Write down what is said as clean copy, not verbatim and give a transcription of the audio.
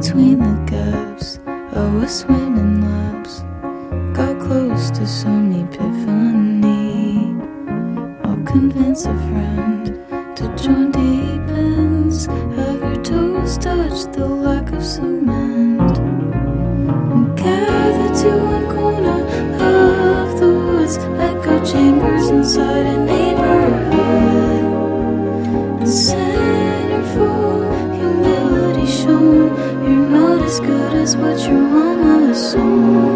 between the gaps, I was swimming laps, got close to some epiphany. I'll convince a friend to join deep ends, have your toes touch the lack of cement, and gather to one corner of the woods, echo chambers inside a neighborhood, and centerfold humility shown. You're not as good as what your mama assumed.